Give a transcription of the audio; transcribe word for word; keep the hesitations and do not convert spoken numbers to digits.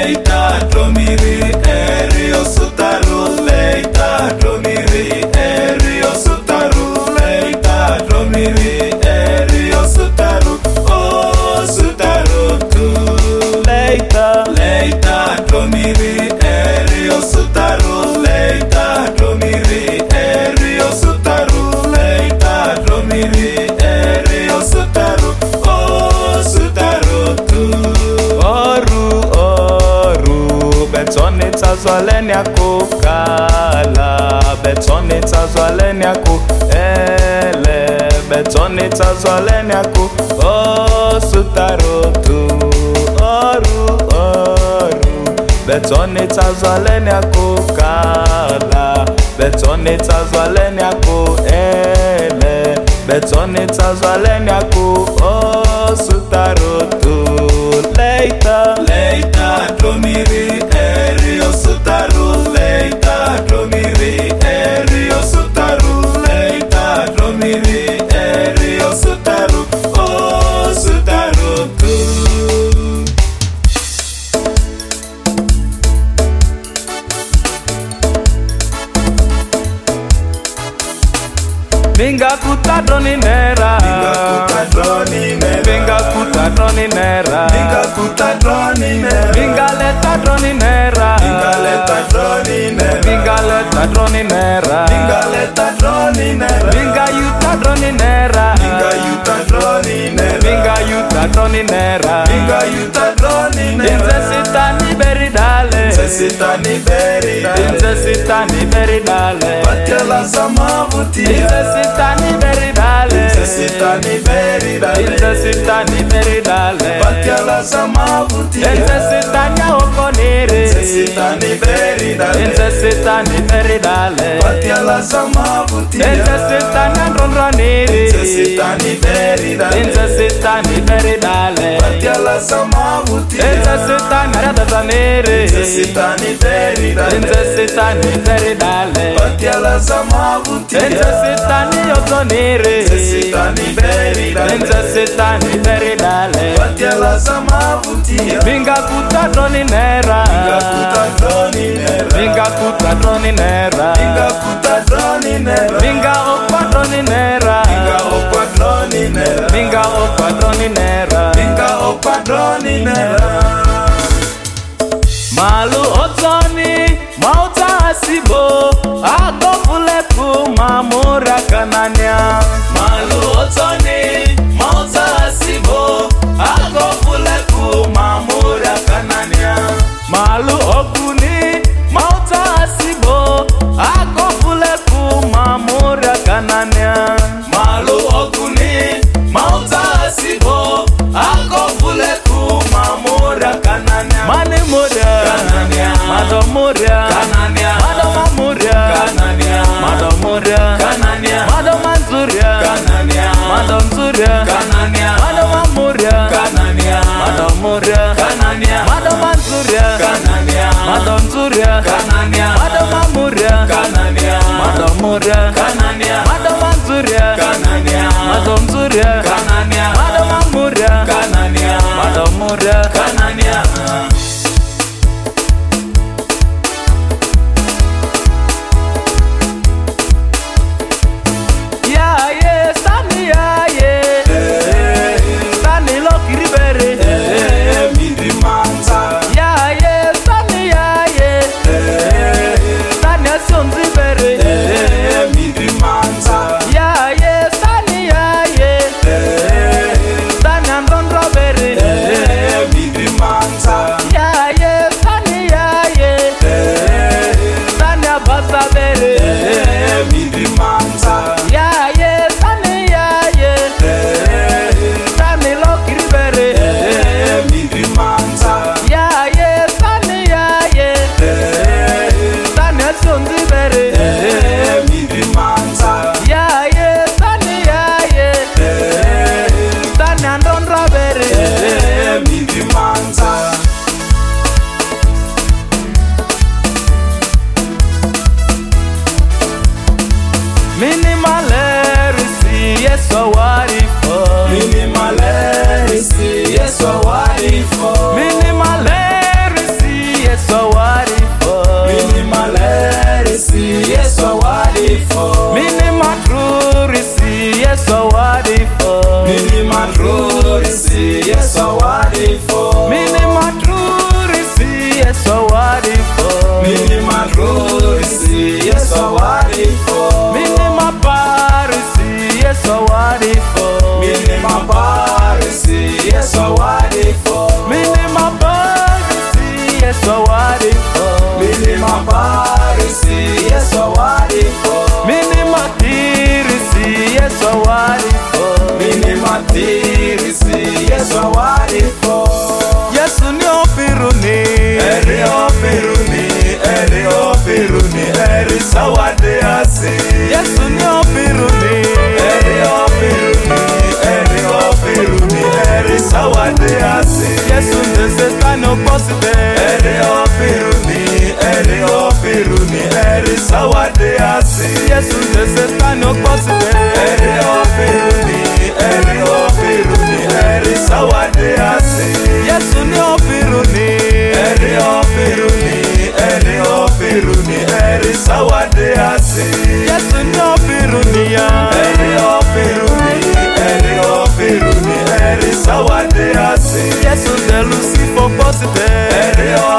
leita dromiri erio sutaru leita dromiri erio sutaru leita dromiri erio sutaru oh sutaru tu leita leita dromiri erio sutaru leita dromiri erio sutaru leita dromiri erio sutaru oh sutaru tu oru oru betoni tazwaleni akukala betoni tazwaleni aku ele betoni tazwaleni aku oh sutaru tu oru oru betoni tazwaleni akukala betoni tazwaleni aku ele betoni tazwaleni aku oh sutaru tu leita leita dromiri erio sutaru leita dromiri erio sutaru leita dromiri erio sutaru oh sutaru tu Vinga kuta droni nera Vinga kuta droni nera Vinga kuta droni nera Vinga kuta droni nera Vinga leta droni nera Vinga leta droni nera Vinga leta droni nera Vinga leta droni nera Vinga yuta droni nera Vinga yuta droni nera Vinga yuta droni nera Vinga yuta droni nera Inze sitani beri dale Inze sitani beri dale Inze sitani beri dale Batela zamavutia Inze sitani beri dale Inze sitani beri dale Inze sitani beri dale Batela zamavutia Inze sitani okonire Inze sitani beri dale Inze sitani beri dale Batela zamavutia Inze sitani andronronire Inze sitani beri dale Inze sitani beri dale Batela zamavutia Inze sitani aradazanire Inze sitani beri dale Inze sitani beri dale Batela zamavutia Inze sitani okonire Inze sitani beri dale Inze sitani beri dale Batela zamavutia Vinga kuta droni nera Vinga kuta droni nera Vinga kuta droni nera Vinga kuta droni nera Vinga okwa droni nera Vinga okwa droni nera Vinga okwa droni nera Vinga okwa droni nera Malu otoni mauta asibo akofuleku mamura kanania Malu otoni mauta asibo akofuleku mamura kanania Malu okuni mauta asibo akofuleku mamura kanania Malu okuni mauta asibo akofuleku mamura kanania Mani muda kanania Mado muda kanania Mado mamuda kanania Mado muda kanania Mado manzuria kanania Mado mzuria kanania Mado mamuda kanania Mado muda kanania Mado manzuria kanania Mado mzuria kanania Mado mamuda kanania Mado muda kanania Mado manzuria kanania Mado mzuria kanania Mado mamuda kanania Mado muda kanania Yesu warifo. Mini maparisi Yesu warifo. Mini matirisi Yesu warifo. Mini matirisi Yesu warifo. Yesu ni opiruni. Eri opiruni, eri opiruni, eri sawade ase. Yesu ni opiruni. Eri opiruni, eri opiruni, eri sawade ase. Yesu ndesestani okosite. Eri opiruni, eri opiruni, eri sawade ase. Yesu ndesestani okosite. Eri opiruni, eri opiruni, eri sawade ase. Yesu ni opiruni. Eri opiruni, eri opiruni, eri sawade ase. Yesu ni opiruni ya. Eri opiruni, eri opiruni, eri sawade ase. Yesu nde Lucifer okosite. Eri